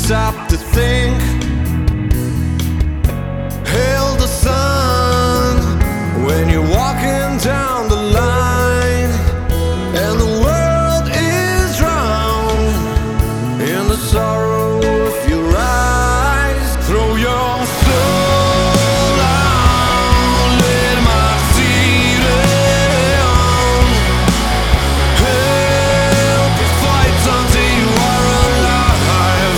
stop to think. Hail the sun when you're walking down the line, and the world is drowned in the sorrow of your eyes. Throw your soul out, let my seat down. Help you fight until you are alive.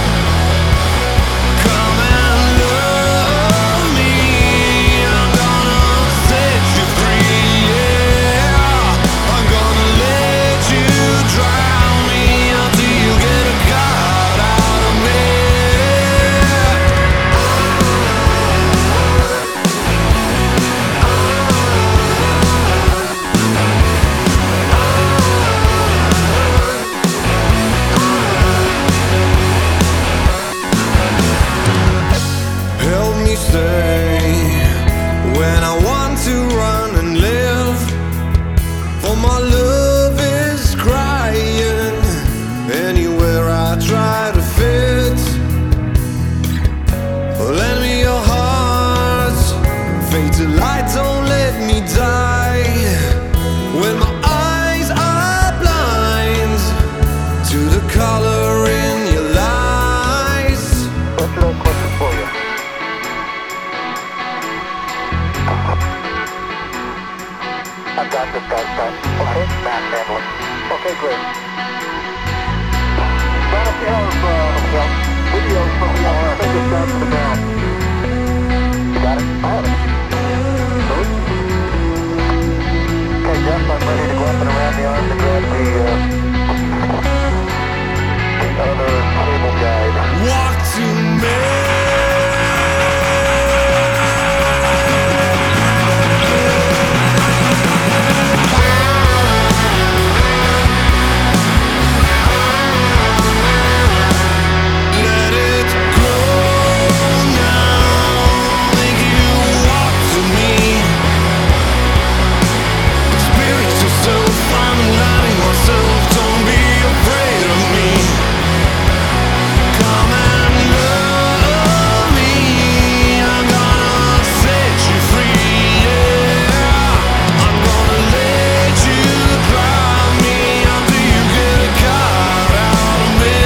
Come and love me, I'm gonna set you free, yeah. I'm gonna let you drown me until you get a cut out of me. Help me stay when I want to run and live, for my love is crying anywhere I try to fit. Lend me your heart, fade to light, don't let me die. When my eyes are blind to the color in your lies. What's your question for you? I've got this guy's time. Okay, Matt Hamlin. Okay, great. Now if you have video from the fingers down to the ground. You got it? I have it. Good. Okay, Jeff, I'm ready to go up and around the arm to grab the other cable guide. Walk to me. Let it go now. Make you walk to me. Experience yourself. I'm allowing myself. Don't be afraid of me. Come and love me. I'm gonna set you free, yeah. I'm gonna let you drive me until you get a cut out of me.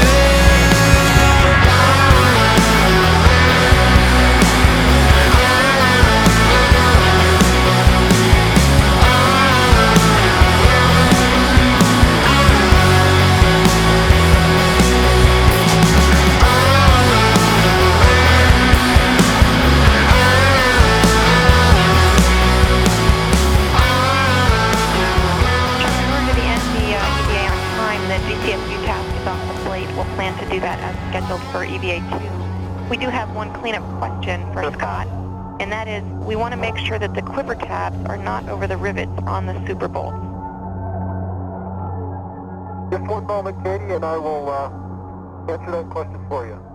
We're going to end the EVA on time. The GCSU task is off the plate. We'll plan to do that as scheduled for EVA 2. We do have one cleanup question for Scott, and that is, we want to make sure that the quiver tabs are not over the rivets on the super bolts. Just one moment, Katie, and I will answer that question for you.